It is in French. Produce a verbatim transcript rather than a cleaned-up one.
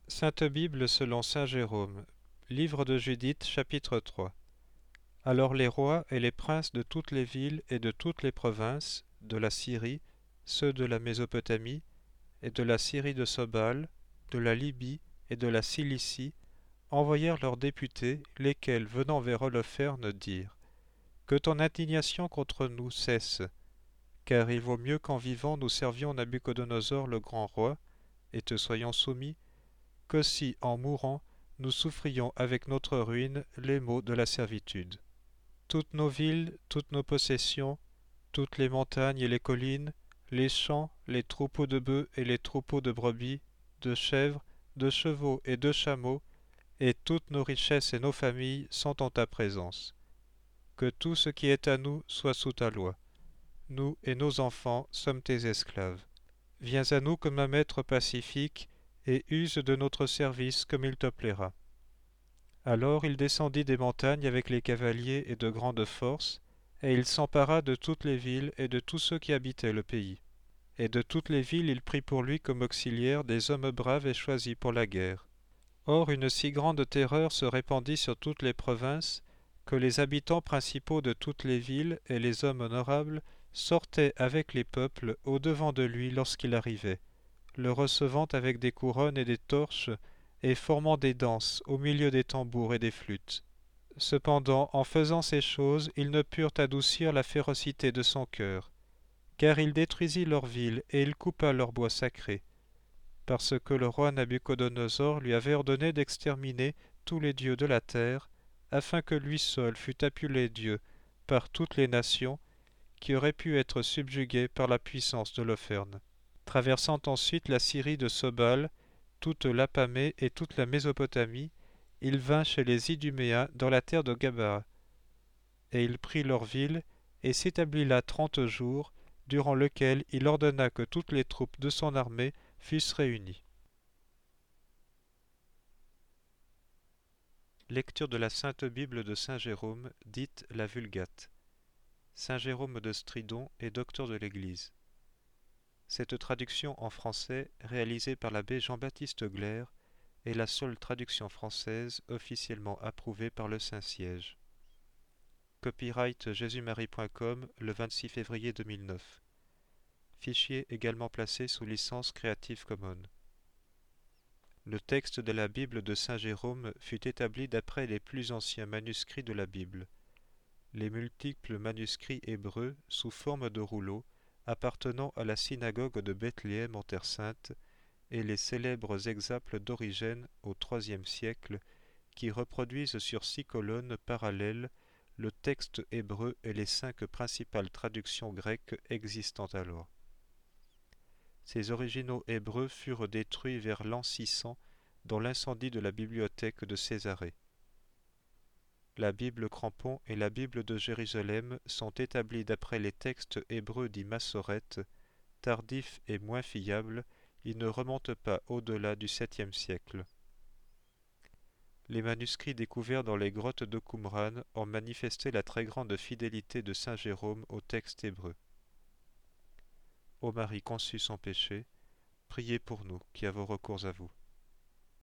Sainte Bible selon saint Jérôme. Livre de Judith, chapitre trois. Alors les rois et les princes de toutes les villes et de toutes les provinces, de la Syrie, ceux de la Mésopotamie, et de la Syrie de Sobal, de la Libye et de la Cilicie, envoyèrent leurs députés, lesquels, venant vers Holoferne, dirent : Que ton indignation contre nous cesse, car il vaut mieux qu'en vivant nous servions Nabuchodonosor le grand roi, et te soyons soumis, que si, en mourant, nous souffrions avec notre ruine les maux de la servitude. Toutes nos villes, toutes nos possessions, toutes les montagnes et les collines, les champs, les troupeaux de bœufs et les troupeaux de brebis, de chèvres, de chevaux et de chameaux, et toutes nos richesses et nos familles sont en ta présence. Que tout ce qui est à nous soit sous ta loi. Nous et nos enfants sommes tes esclaves. Viens à nous comme un maître pacifique, et use de notre service comme il te plaira. Alors il descendit des montagnes avec les cavaliers et de grandes forces, et il s'empara de toutes les villes et de tous ceux qui habitaient le pays. Et de toutes les villes il prit pour lui comme auxiliaires des hommes braves et choisis pour la guerre. Or une si grande terreur se répandit sur toutes les provinces, que les habitants principaux de toutes les villes et les hommes honorables sortaient avec les peuples au-devant de lui lorsqu'il arrivait, le recevant avec des couronnes et des torches, et formant des danses au milieu des tambours et des flûtes. Cependant, en faisant ces choses, ils ne purent adoucir la férocité de son cœur, car il détruisit leurs villes et il coupa leurs bois sacrés, parce que le roi Nabuchodonosor lui avait ordonné d'exterminer tous les dieux de la terre, afin que lui seul fût appelé Dieu par toutes les nations qui auraient pu être subjuguées par la puissance d'Holoferne. Traversant ensuite la Syrie de Sobal, toute l'Apamée et toute la Mésopotamie, il vint chez les Iduméens dans la terre de Gabaa. Et il prit leur ville et s'établit là trente jours, durant lequel il ordonna que toutes les troupes de son armée fussent réunies. Lecture de la Sainte Bible de saint Jérôme, dite la Vulgate. Saint Jérôme de Stridon est docteur de l'Église. Cette traduction en français, réalisée par l'abbé Jean-Baptiste Glaire, est la seule traduction française officiellement approuvée par le Saint-Siège. Copyright jésus-marie point com le vingt-six février deux mille neuf. Fichier également placé sous licence Creative Commons. Le texte de la Bible de saint Jérôme fut établi d'après les plus anciens manuscrits de la Bible. Les multiples manuscrits hébreux sous forme de rouleaux appartenant à la synagogue de Bethléem en Terre Sainte, et les célèbres exemples d'Origène au troisième siècle, qui reproduisent sur six colonnes parallèles le texte hébreu et les cinq principales traductions grecques existant alors. Ces originaux hébreux furent détruits vers l'an six cents dans l'incendie de la bibliothèque de Césarée. La Bible Crampon et la Bible de Jérusalem sont établies d'après les textes hébreux dits Massorètes, tardifs et moins fiables, ils ne remontent pas au-delà du septième siècle. Les manuscrits découverts dans les grottes de Qumran ont manifesté la très grande fidélité de saint Jérôme au texte hébreu. Ô Marie conçue sans péché, priez pour nous qui avons recours à vous.